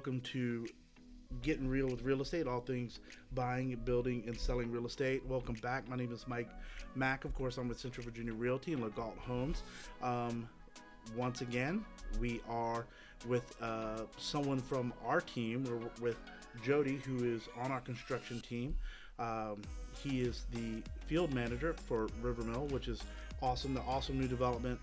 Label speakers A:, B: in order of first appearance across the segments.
A: welcome to Getting Real with Real Estate, all things buying, building, and selling real estate. Welcome back. My name is Mike Mack. Of course, I'm with Central Virginia Realty and Legault Homes. Once again, we are with someone from our team. We're with Jody, who is on our construction team. He is the field manager for Rivermill, which is awesome. The awesome new development.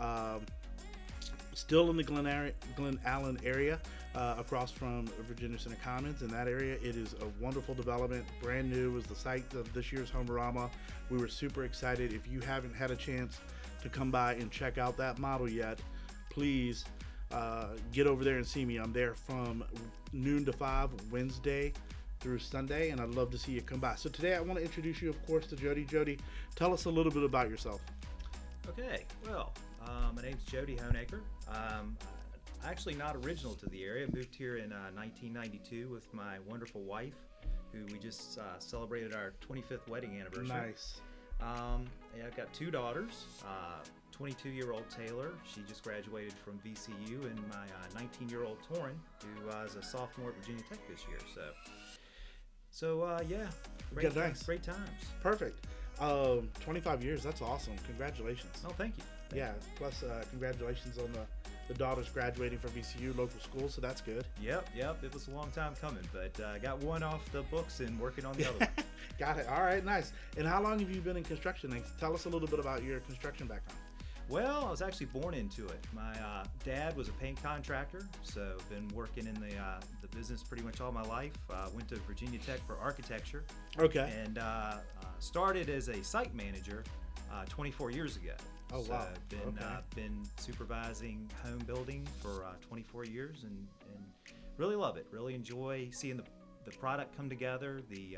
A: Still in the Glen Allen area, across from Virginia Center Commons. In that area, it is a wonderful development. Brand new, was the site of this year's Homerama. We were super excited. If you haven't had a chance to come by and check out that model yet, please get over there and see me. I'm there from noon to 5, Wednesday through Sunday, and I'd love to see you come by. So today I want to introduce you, of course, to Jody. Jody, tell us a little bit about yourself.
B: Okay, well, my name's Jody Honecker. I'm actually not original to the area. I moved here in 1992 with my wonderful wife, who we just celebrated our 25th wedding anniversary.
A: Nice.
B: Yeah, I've got two daughters. 22-year-old Taylor, she just graduated from VCU, and my 19-year-old Torin, who is a sophomore at Virginia Tech this year. So yeah, great times.
A: Perfect. 25 years, that's awesome. Congratulations.
B: Oh, thank you.
A: Yeah, plus congratulations on the daughters graduating from VCU local school, so that's good.
B: Yep, it was a long time coming, but I got one off the books and working on the other one.
A: Got it. All right, nice. And how long have you been in construction? Tell us a little bit about your construction background.
B: Well, I was actually born into it. My dad was a paint contractor, so been working in the business pretty much all my life. Went to Virginia Tech for architecture.
A: Okay.
B: And started as a site manager 24 years ago.
A: Oh,
B: so
A: wow.
B: Been supervising home building for 24 years and really love it. Really enjoy seeing the product come together, the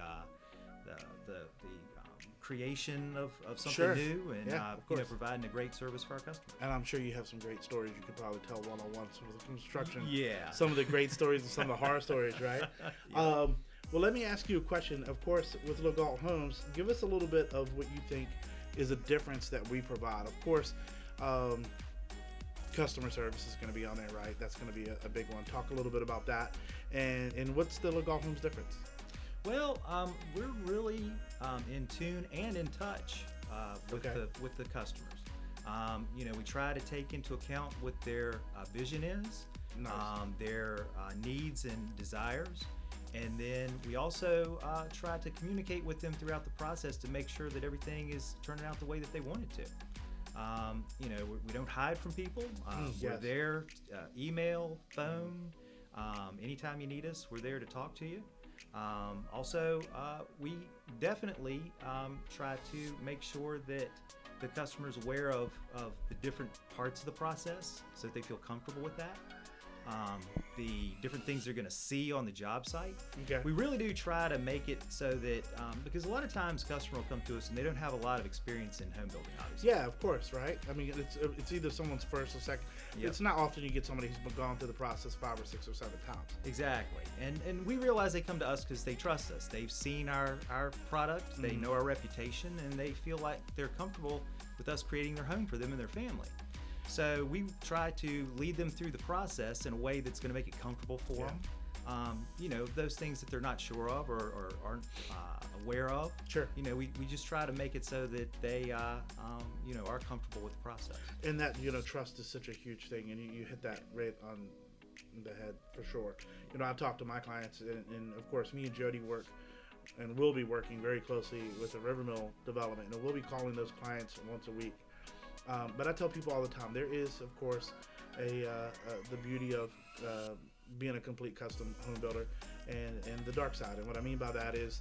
B: creation of something
A: Sure.
B: new, and
A: yeah,
B: providing a great service for our customers.
A: And I'm sure you have some great stories you could probably tell one-on-one, some of the construction.
B: Yeah.
A: Some of the great stories and some of the horror stories, right?
B: Yeah.
A: Well, let me ask you a question. Of course, with Legault Homes, give us a little bit of what you think is a difference that we provide. Of course, customer service is going to be on there, right? That's going to be a big one. Talk a little bit about that. And what's the Legault Homes difference?
B: Well, we're really in tune and in touch with the customers. We try to take into account what their vision is,
A: Nice.
B: Their needs and desires, and then we also try to communicate with them throughout the process to make sure that everything is turning out the way that they want it to. We don't hide from people.
A: Yes.
B: We're there, email, phone, anytime you need us, we're there to talk to you. Also, we definitely try to make sure that the customer is aware of the different parts of the process so that they feel comfortable with that. The different things they're going to see on the job site.
A: Okay.
B: We really do try to make it so that, because a lot of times customers will come to us and they don't have a lot of experience in home building, obviously.
A: Yeah, of course, right? I mean, it's either someone's first or second.
B: Yep.
A: It's not often you get somebody who's been gone through the process 5 or 6 or 7 times.
B: Exactly. And we realize they come to us because they trust us. They've seen our product, they know our reputation, and they feel like they're comfortable with us creating their home for them and their family. So we try to lead them through the process in a way that's going to make it comfortable for them. Those things that they're not sure of or aren't aware of.
A: Sure.
B: We just try to make it so that they are comfortable with the process.
A: And that, trust is such a huge thing, and you hit that right on the head for sure. I talk to my clients, and of course, me and Jody work and will be working very closely with the Rivermill development, and we'll be calling those clients once a week. But I tell people all the time, there is, of course, the beauty of being a complete custom home builder and the dark side. And what I mean by that is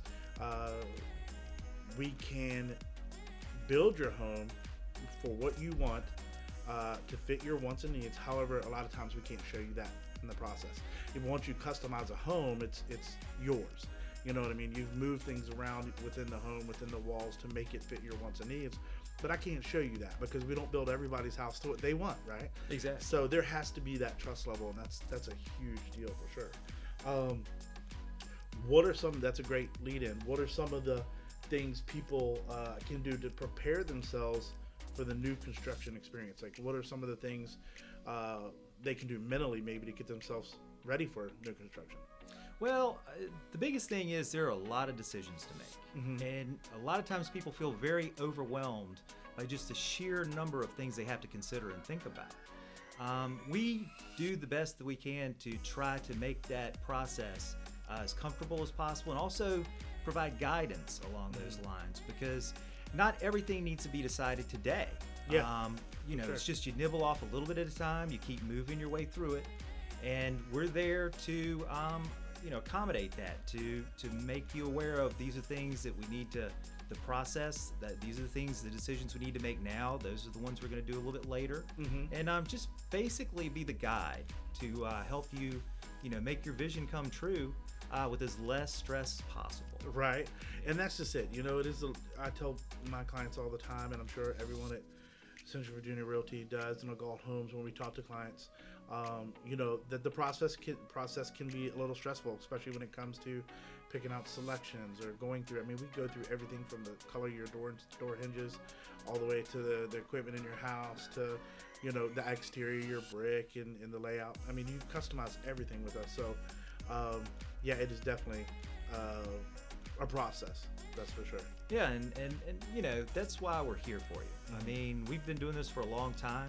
A: we can build your home for what you want to fit your wants and needs. However, a lot of times we can't show you that in the process. If once you customize a home, it's yours. You know what I mean? You've moved things around within the home, within the walls to make it fit your wants and needs. But I can't show you that because we don't build everybody's house to what they want, right?
B: Exactly.
A: So there has to be that trust level, and that's a huge deal for sure. What are that's a great lead in. What are some of the things people can do to prepare themselves for the new construction experience? Like, what are some of the things they can do mentally maybe to get themselves ready for new construction?
B: Well, the biggest thing is there are a lot of decisions to make. And a lot of times people feel very overwhelmed by just the sheer number of things they have to consider and think about. We do the best that we can to try to make that process as comfortable as possible, and also provide guidance along those lines, because not everything needs to be decided today.
A: Yeah.
B: Sure. It's just you nibble off a little bit at a time, you keep moving your way through it, and we're there to accommodate that, to make you aware of these are things that we need to the process, that these are the decisions we need to make now. Those are the ones we're going to do a little bit later. And just basically be the guide to help you, make your vision come true with as less stress as possible.
A: Right. And that's just it. I tell my clients all the time, and I'm sure everyone at Central Virginia Realty does, and Galt Homes, when we talk to clients, that the process can be a little stressful, especially when it comes to picking out selections or going through. I mean, we go through everything from the color of your door hinges, all the way to the equipment in your house, to the exterior, your brick, and the layout. I mean, you customize everything with us. So, it is definitely a process. That's for sure.
B: Yeah, and that's why we're here for you. I mean, we've been doing this for a long time.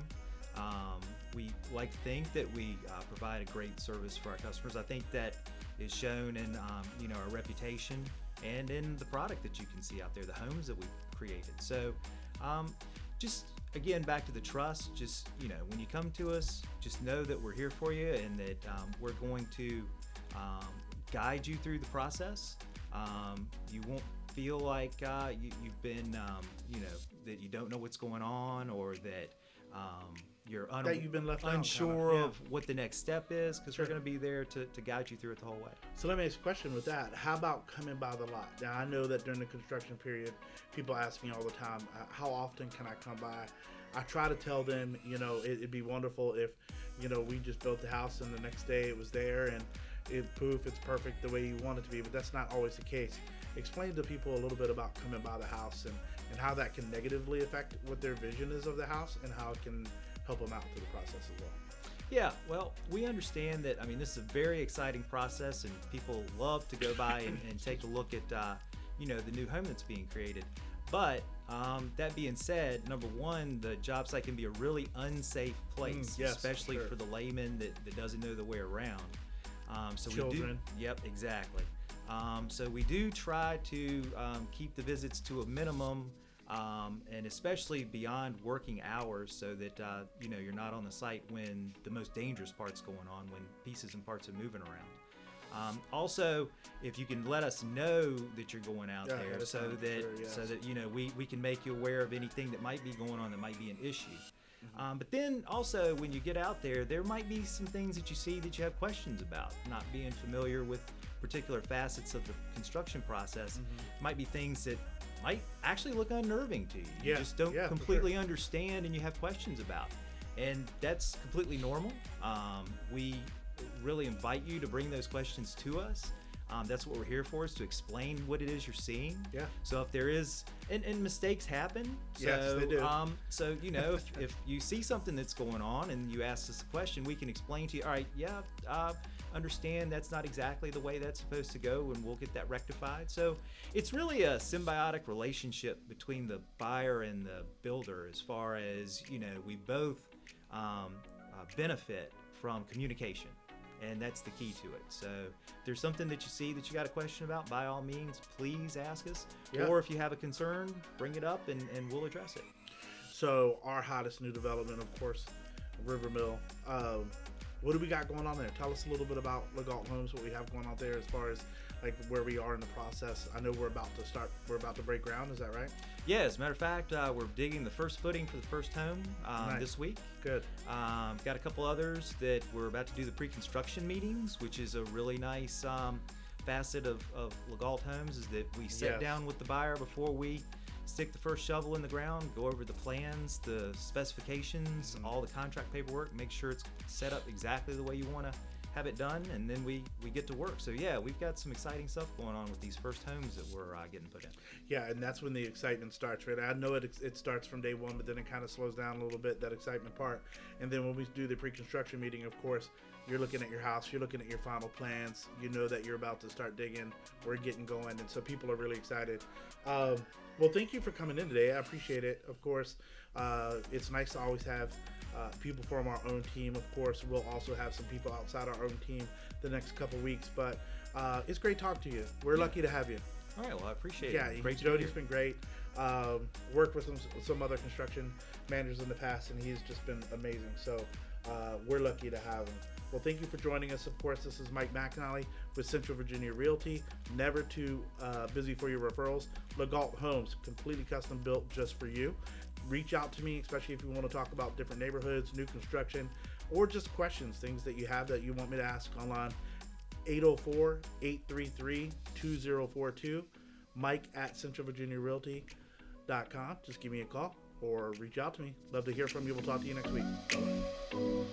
B: We like to think that we provide a great service for our customers. I think that is shown in our reputation and in the product that you can see out there, the homes that we've created. So just again, back to the trust, just when you come to us, just know that we're here for you, and that we're going to guide you through the process. You won't feel like you've been that you don't know what's going on, or that you're
A: that you've been left
B: unsure
A: out,
B: of what the next step is, because we're going to be there to guide you through it the whole way.
A: So let me ask a question with that. How about coming by the lot? Now, I know that during the construction period, people ask me all the time, how often can I come by? I try to tell them, it'd be wonderful if, we just built the house and the next day it was there and it's perfect the way you want it to be, but that's not always the case. Explain to people a little bit about coming by the house and how that can negatively affect what their vision is of the house, and how it can help them out through the process as well.
B: Yeah, well, we understand that, this is a very exciting process, and people love to go by and take a look at, the new home that's being created. But that being said, number one, the job site can be a really unsafe place, especially for the layman that doesn't know the way around. So
A: Children.
B: Yep, exactly. So we do try to keep the visits to a minimum, and especially beyond working hours, so that you're not on the site when the most dangerous part's going on, when pieces and parts are moving around. Also, if you can let us know that you're going out there, so that we can make you aware of anything that might be going on that might be an issue. But then also, when you get out there might be some things that you see that you have questions about. Not being familiar with particular facets of the construction process, might be things that might actually look unnerving to you. You just don't completely understand, and you have questions about. And that's completely normal. We really invite you to bring those questions to us. That's what we're here for, is to explain what it is you're seeing. Yeah. So if there is, and mistakes happen. So,
A: yes, they do.
B: So if you see something that's going on and you ask us a question, we can explain to you. All right, understand that's not exactly the way that's supposed to go, and we'll get that rectified. So it's really a symbiotic relationship between the buyer and the builder, as far as we both benefit from communication. And that's the key to it. So if there's something that you see that you got a question about, by all means, please ask us. Yeah. Or if you have a concern, bring it up and we'll address it.
A: So our hottest new development, of course, River Mill. What do we got going on there? Tell us a little bit about Galt Homes, what we have going on there as far as like where we are in the process. I know we're about to break ground. Is that right?
B: Yeah, as a matter of fact, we're digging the first footing for the first home this week.
A: Good.
B: Got a couple others that we're about to do the pre-construction meetings, which is a really nice facet of Galt Homes, is that we sit down with the buyer before we stick the first shovel in the ground, go over the plans, the specifications, all the contract paperwork, make sure it's set up exactly the way you want to have it done, and then we get to work. So yeah, we've got some exciting stuff going on with these first homes that we're getting put in.
A: Yeah, and that's when the excitement starts, right? I know it starts from day one, but then it kind of slows down a little bit, that excitement part. And then when we do the pre-construction meeting, of course, you're looking at your house, you're looking at your final plans, you know that you're about to start digging, we're getting going, and so people are really excited. Well, thank you for coming in today. I appreciate it. Of course, it's nice to always have people from our own team. Of course, we'll also have some people outside our own team the next couple weeks, but it's great talking to you. We're lucky to have you.
B: All right, well, I appreciate
A: Yeah,
B: it. Great to
A: Jody's been great. Worked with some other construction managers in the past, and he's just been amazing. So we're lucky to have him. Well, thank you for joining us. Of course, this is Mike McNally with Central Virginia Realty. Never too busy for your referrals. Legault Homes, completely custom built just for you. Reach out to me, especially if you want to talk about different neighborhoods, new construction, or just questions, things that you have that you want me to ask online. 804-833-2042. Mike at centralvirginiarealty.com. Just give me a call or reach out to me. Love to hear from you. We'll talk to you next week. Bye-bye.